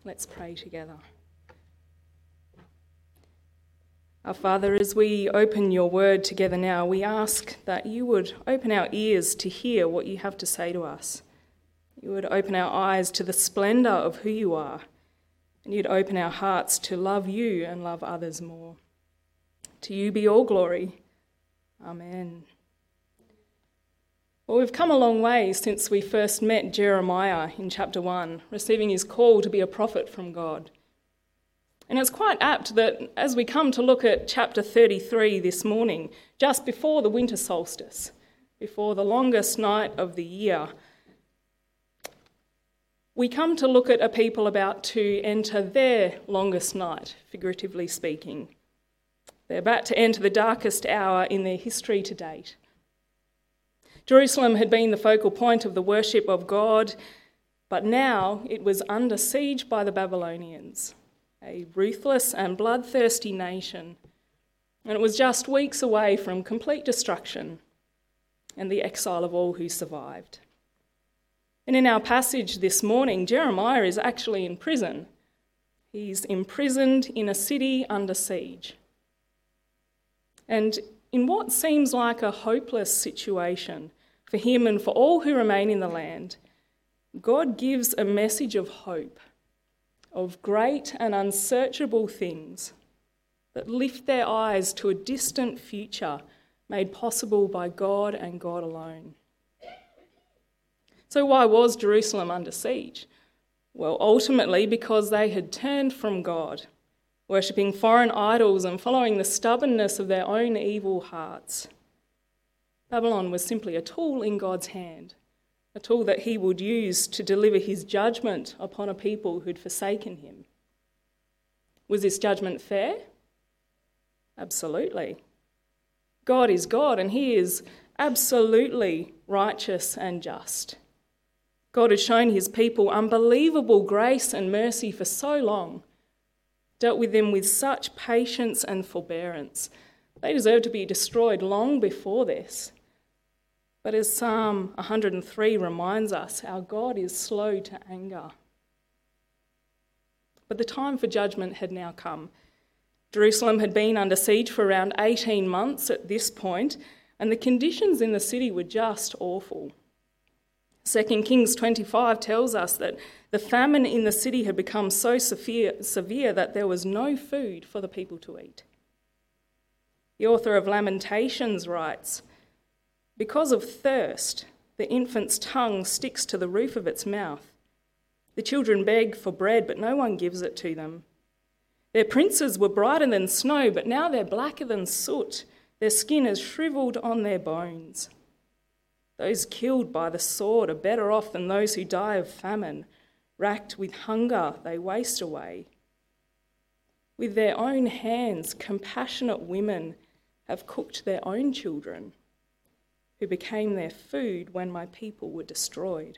Let's pray together. Our Father, as we open your word together now, we ask that you would open our ears to hear what you have to say to us. You would open our eyes to the splendour of who you are, and you'd open our hearts to love you and love others more. To you be all glory. Amen. Well, we've come a long way since we first met Jeremiah in chapter 1, receiving his call to be a prophet from God. And it's quite apt that as we come to look at chapter 33 this morning, just before the winter solstice, before the longest night of the year, we come to look at a people about to enter their longest night, figuratively speaking. They're about to enter the darkest hour in their history to date. Jerusalem had been the focal point of the worship of God, but now it was under siege by the Babylonians, a ruthless and bloodthirsty nation, and it was just weeks away from complete destruction and the exile of all who survived. And in our passage this morning, Jeremiah is actually in prison. He's imprisoned in a city under siege. And in what seems like a hopeless situation for him and for all who remain in the land, God gives a message of hope, of great and unsearchable things that lift their eyes to a distant future made possible by God and God alone. So why was Jerusalem under siege? Well, ultimately because they had turned from God, worshipping foreign idols and following the stubbornness of their own evil hearts. Babylon was simply a tool in God's hand, a tool that he would use to deliver his judgment upon a people who'd forsaken him. Was this judgment fair? Absolutely. God is God, and he is absolutely righteous and just. God has shown his people unbelievable grace and mercy for so long, dealt with them with such patience and forbearance. They deserve to be destroyed long before this. But as Psalm 103 reminds us, our God is slow to anger. But the time for judgment had now come. Jerusalem had been under siege for around 18 months at this point, and the conditions in the city were just awful. 2 Kings 25 tells us that the famine in the city had become so severe that there was no food for the people to eat. The author of Lamentations writes, "Because of thirst, the infant's tongue sticks to the roof of its mouth. The children beg for bread, but no one gives it to them. Their princes were brighter than snow, but now they're blacker than soot. Their skin is shriveled on their bones. Those killed by the sword are better off than those who die of famine. Racked with hunger, they waste away. With their own hands, compassionate women have cooked their own children, who became their food when my people were destroyed."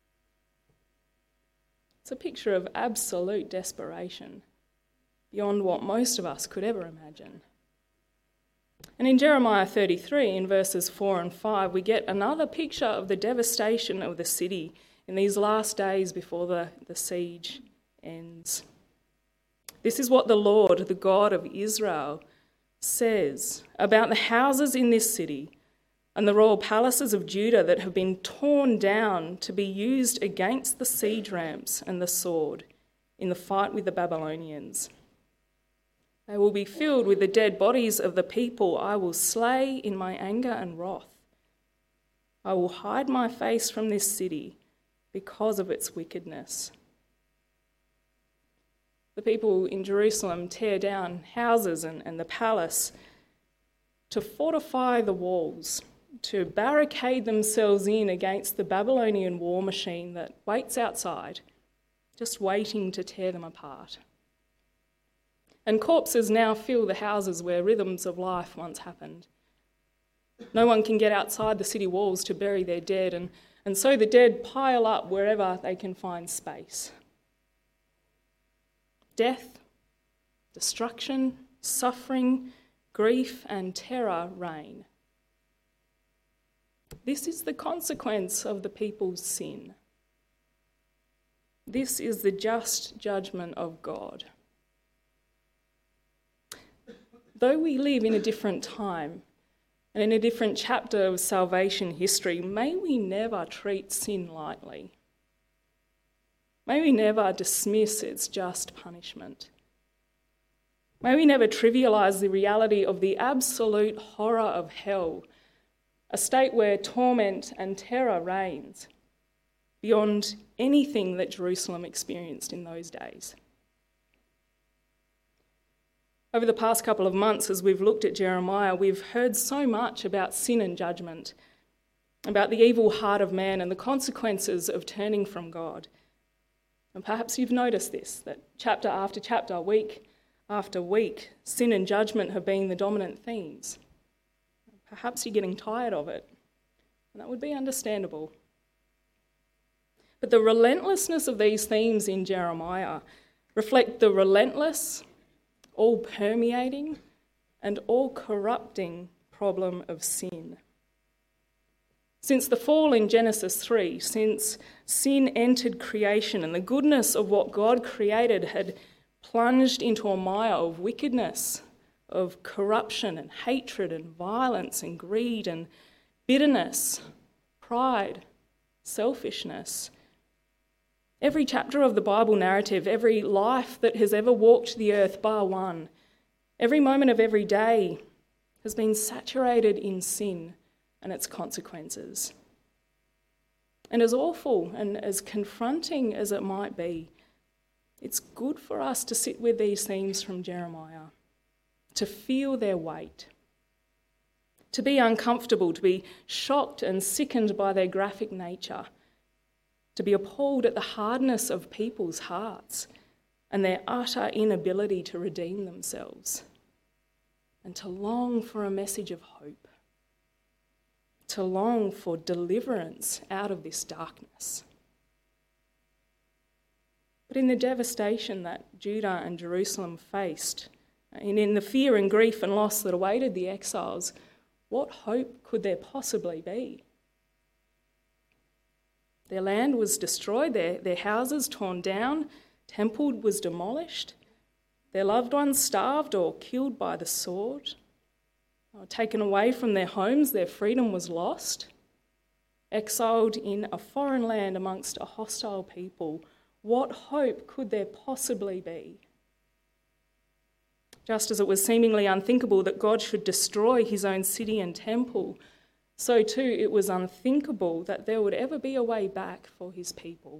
It's a picture of absolute desperation, beyond what most of us could ever imagine. And in Jeremiah 33, in verses 4 and 5, we get another picture of the devastation of the city in these last days before the siege ends. This is what the Lord, the God of Israel, says about the houses in this city and the royal palaces of Judah that have been torn down to be used against the siege ramps and the sword in the fight with the Babylonians. They will be filled with the dead bodies of the people I will slay in my anger and wrath. I will hide my face from this city because of its wickedness. The people in Jerusalem tear down houses and the palace to fortify the walls, to barricade themselves in against the Babylonian war machine that waits outside, just waiting to tear them apart. And corpses now fill the houses where rhythms of life once happened. No one can get outside the city walls to bury their dead, and so the dead pile up wherever they can find space. Death, destruction, suffering, grief and terror reign. This is the consequence of the people's sin. This is the just judgment of God. Though we live in a different time and in a different chapter of salvation history, may we never treat sin lightly. May we never dismiss its just punishment. May we never trivialise the reality of the absolute horror of hell, a state where torment and terror reigns, beyond anything that Jerusalem experienced in those days. Over the past couple of months, as we've looked at Jeremiah, we've heard so much about sin and judgment, about the evil heart of man and the consequences of turning from God. And perhaps you've noticed this, that chapter after chapter, week after week, sin and judgment have been the dominant themes. Perhaps you're getting tired of it, and that would be understandable. But the relentlessness of these themes in Jeremiah reflect the relentless, all-permeating and all-corrupting problem of sin. Since the fall in Genesis 3, since sin entered creation and the goodness of what God created had plunged into a mire of wickedness, of corruption and hatred and violence and greed and bitterness, pride, selfishness. Every chapter of the Bible narrative, every life that has ever walked the earth bar one, every moment of every day has been saturated in sin and its consequences. And as awful and as confronting as it might be, it's good for us to sit with these themes from Jeremiah, to feel their weight, to be uncomfortable, to be shocked and sickened by their graphic nature, to be appalled at the hardness of people's hearts and their utter inability to redeem themselves, and to long for a message of hope, to long for deliverance out of this darkness. But in the devastation that Judah and Jerusalem faced, and in the fear and grief and loss that awaited the exiles, what hope could there possibly be? Their land was destroyed, their houses torn down, temple was demolished, their loved ones starved or killed by the sword, taken away from their homes, their freedom was lost, exiled in a foreign land amongst a hostile people. What hope could there possibly be? Just as it was seemingly unthinkable that God should destroy his own city and temple, so too it was unthinkable that there would ever be a way back for his people.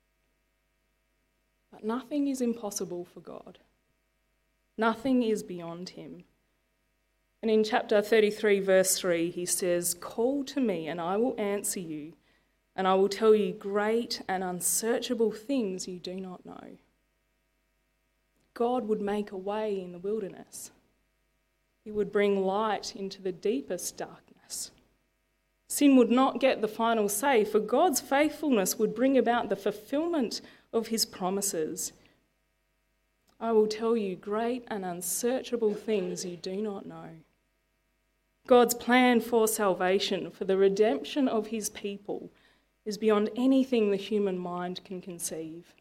But nothing is impossible for God. Nothing is beyond him. And in chapter 33, verse 3, he says, "Call to me and I will answer you, and I will tell you great and unsearchable things you do not know." God would make a way in the wilderness. He would bring light into the deepest darkness. Sin would not get the final say, for God's faithfulness would bring about the fulfillment of his promises. I will tell you great and unsearchable things you do not know. God's plan for salvation, for the redemption of his people, is beyond anything the human mind can conceive.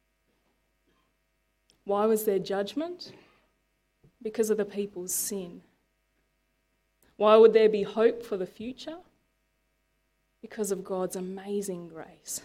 Why was there judgment? Because of the people's sin. Why would there be hope for the future? Because of God's amazing grace.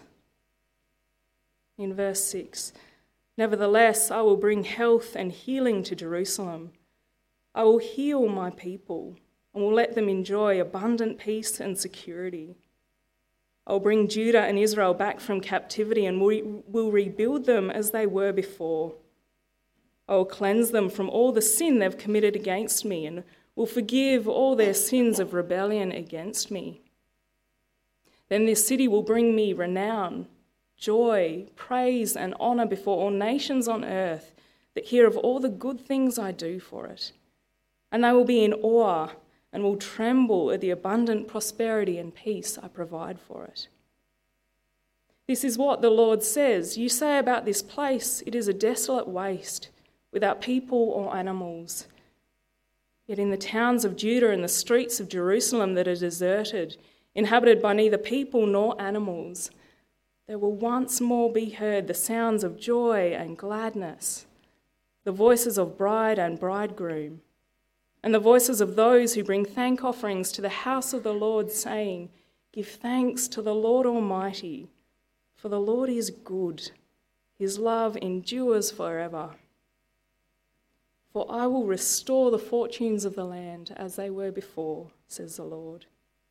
In verse 6, "Nevertheless, I will bring health and healing to Jerusalem. I will heal my people and will let them enjoy abundant peace and security. I will bring Judah and Israel back from captivity and will rebuild them as they were before. I will cleanse them from all the sin they've committed against me and will forgive all their sins of rebellion against me. Then this city will bring me renown, joy, praise and honour before all nations on earth that hear of all the good things I do for it. And they will be in awe and will tremble at the abundant prosperity and peace I provide for it. This is what the Lord says. You say about this place, it is a desolate waste, without people or animals. Yet in the towns of Judah and the streets of Jerusalem that are deserted, inhabited by neither people nor animals, there will once more be heard the sounds of joy and gladness, the voices of bride and bridegroom, and the voices of those who bring thank offerings to the house of the Lord, saying, "Give thanks to the Lord Almighty, for the Lord is good. His love endures forever. For I will restore the fortunes of the land as they were before, says the Lord."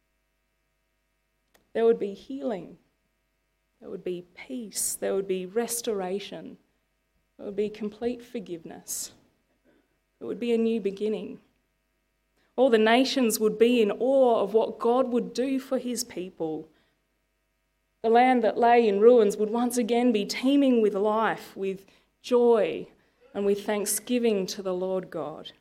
There would be healing, there would be peace, there would be restoration, there would be complete forgiveness. It would be a new beginning. All the nations would be in awe of what God would do for his people. The land that lay in ruins would once again be teeming with life, with joy, and with thanksgiving to the Lord God.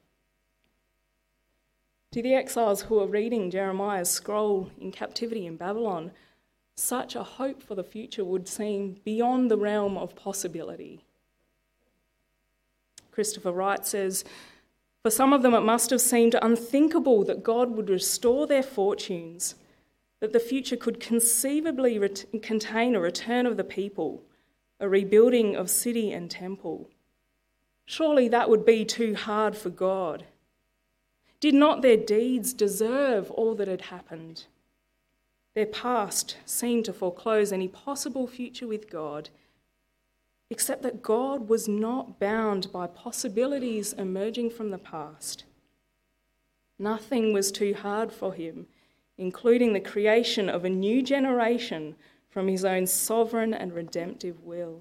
To the exiles who are reading Jeremiah's scroll in captivity in Babylon, such a hope for the future would seem beyond the realm of possibility. Christopher Wright says, "For some of them it must have seemed unthinkable that God would restore their fortunes, that the future could conceivably contain a return of the people, a rebuilding of city and temple. Surely that would be too hard for God. Did not their deeds deserve all that had happened? Their past seemed to foreclose any possible future with God, except that God was not bound by possibilities emerging from the past. Nothing was too hard for him, including the creation of a new generation from his own sovereign and redemptive will."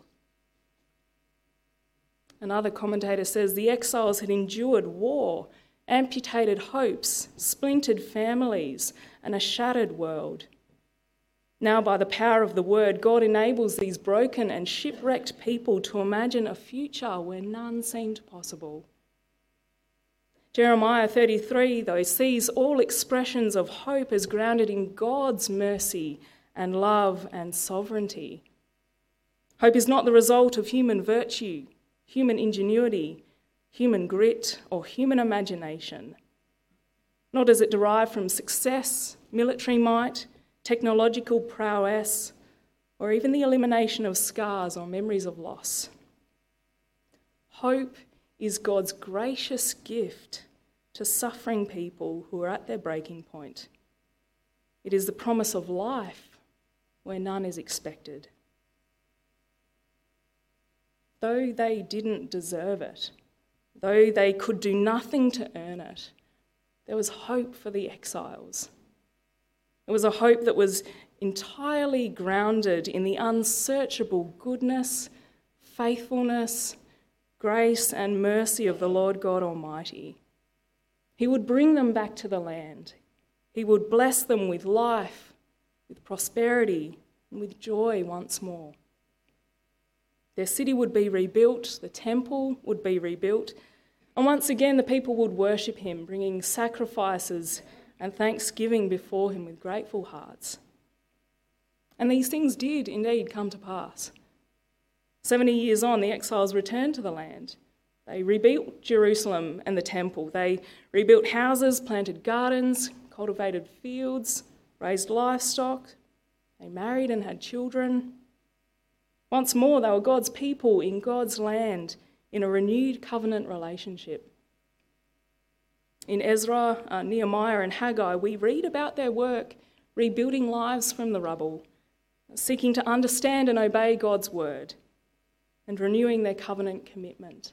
Another commentator says the exiles had endured war, amputated hopes, splintered families, and a shattered world. Now, by the power of the word, God enables these broken and shipwrecked people to imagine a future where none seemed possible. Jeremiah 33, though, sees all expressions of hope as grounded in God's mercy and love and sovereignty. Hope is not the result of human virtue, human ingenuity, human grit, or human imagination. Nor does it derive from success, military might, technological prowess, or even the elimination of scars or memories of loss. Hope is God's gracious gift to suffering people who are at their breaking point. It is the promise of life where none is expected. Though they didn't deserve it, though they could do nothing to earn it, there was hope for the exiles. It was a hope that was entirely grounded in the unsearchable goodness, faithfulness, grace, and mercy of the Lord God Almighty. He would bring them back to the land. He would bless them with life, with prosperity, and with joy once more. Their city would be rebuilt, the temple would be rebuilt, and once again the people would worship him, bringing sacrifices and thanksgiving before him with grateful hearts. And these things did indeed come to pass. 70 years on, the exiles returned to the land. They rebuilt Jerusalem and the temple. They rebuilt houses, planted gardens, cultivated fields, raised livestock. They married and had children. Once more, they were God's people in God's land in a renewed covenant relationship. In Ezra, Nehemiah, and Haggai, we read about their work rebuilding lives from the rubble, seeking to understand and obey God's word, and renewing their covenant commitment.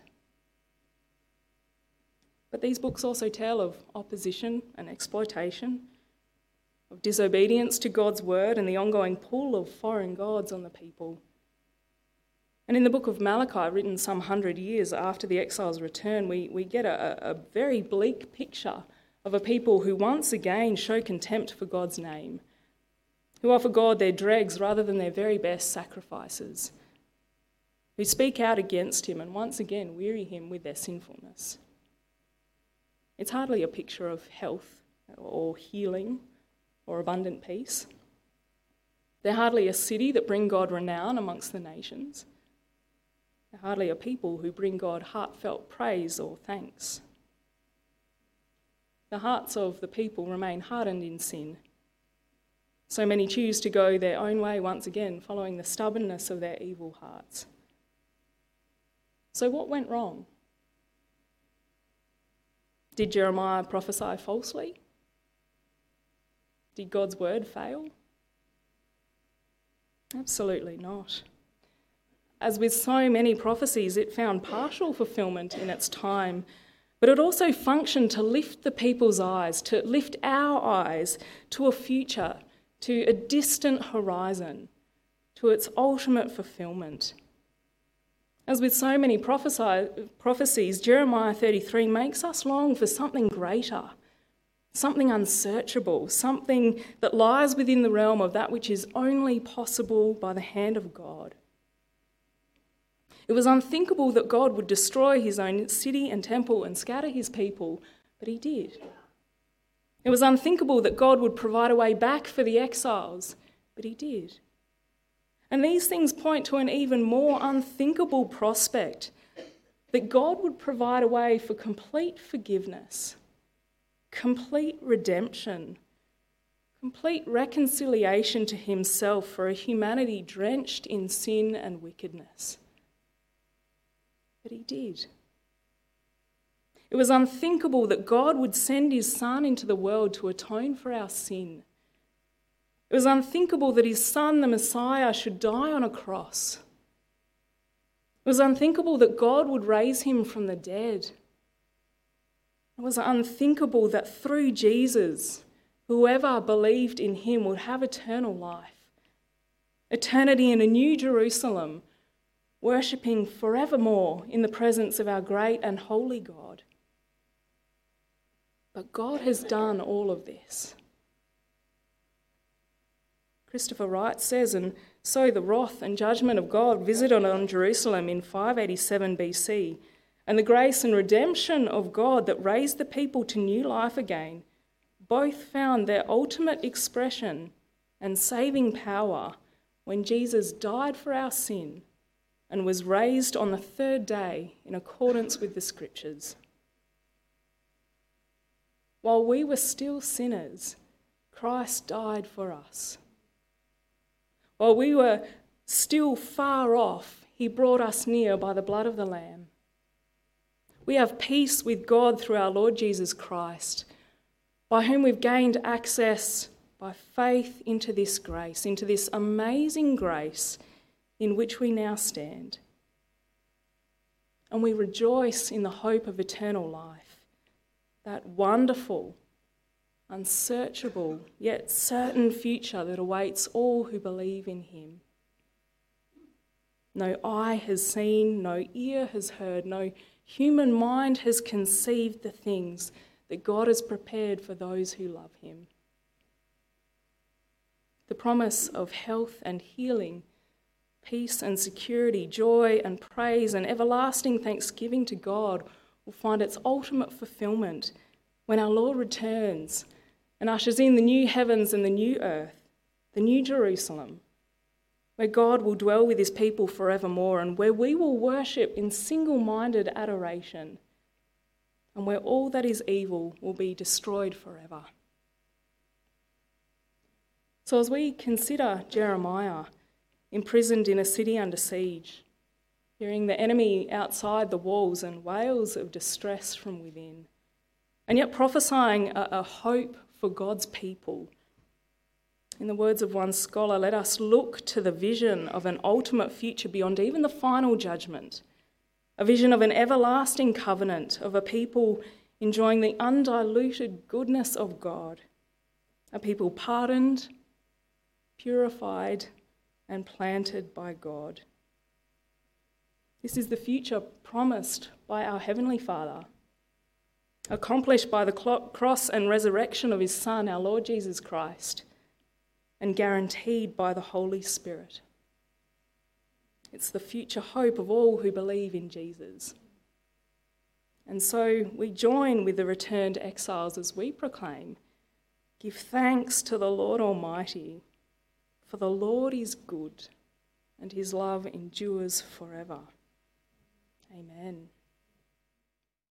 But these books also tell of opposition and exploitation, of disobedience to God's word and the ongoing pull of foreign gods on the people. And in the book of Malachi, written some 100 years after the exiles' return, we get a very bleak picture of a people who once again show contempt for God's name, who offer God their dregs rather than their very best sacrifices, who speak out against him and once again weary him with their sinfulness. It's hardly a picture of health or healing or abundant peace. They're hardly a city that bring God renown amongst the nations. They're hardly a people who bring God heartfelt praise or thanks. The hearts of the people remain hardened in sin. So many choose to go their own way once again, following the stubbornness of their evil hearts. So what went wrong? Did Jeremiah prophesy falsely? Did God's word fail? Absolutely not. As with so many prophecies, it found partial fulfilment in its time, but it also functioned to lift the people's eyes, to lift our eyes to a future, to a distant horizon, to its ultimate fulfilment. As with so many prophecies, Jeremiah 33 makes us long for something greater, something unsearchable, something that lies within the realm of that which is only possible by the hand of God. It was unthinkable that God would destroy his own city and temple and scatter his people, but he did. It was unthinkable that God would provide a way back for the exiles, but he did. And these things point to an even more unthinkable prospect, that God would provide a way for complete forgiveness, complete redemption, complete reconciliation to himself for a humanity drenched in sin and wickedness. But he did. It was unthinkable that God would send his Son into the world to atone for our sin. It was unthinkable that his Son, the Messiah, should die on a cross. It was unthinkable that God would raise him from the dead. It was unthinkable that through Jesus, whoever believed in him would have eternal life, eternity in a new Jerusalem, worshipping forevermore in the presence of our great and holy God. But God has done all of this. Christopher Wright says, and so the wrath and judgment of God visited on Jerusalem in 587 BC, and the grace and redemption of God that raised the people to new life again, both found their ultimate expression and saving power when Jesus died for our sin and was raised on the third day in accordance with the Scriptures. While we were still sinners, Christ died for us. While we were still far off, he brought us near by the blood of the Lamb. We have peace with God through our Lord Jesus Christ, by whom we've gained access by faith into this grace, into this amazing grace in which we now stand. And we rejoice in the hope of eternal life, that wonderful, unsearchable, yet certain future that awaits all who believe in him. No eye has seen, no ear has heard, no human mind has conceived the things that God has prepared for those who love him. The promise of health and healing, peace and security, joy and praise and everlasting thanksgiving to God will find its ultimate fulfilment when our Lord returns and ushers in the new heavens and the new earth, the new Jerusalem, where God will dwell with his people forevermore and where we will worship in single-minded adoration and where all that is evil will be destroyed forever. So as we consider Jeremiah, imprisoned in a city under siege, hearing the enemy outside the walls and wails of distress from within, and yet prophesying a hope for God's people. In the words of one scholar, let us look to the vision of an ultimate future beyond even the final judgment, a vision of an everlasting covenant of a people enjoying the undiluted goodness of God, a people pardoned, purified, and planted by God. This is the future promised by our Heavenly Father, accomplished by the cross and resurrection of his Son, our Lord Jesus Christ, and guaranteed by the Holy Spirit. It's the future hope of all who believe in Jesus. And so we join with the returned exiles as we proclaim, "Give thanks to the Lord Almighty, for the Lord is good, and his love endures forever." Amen.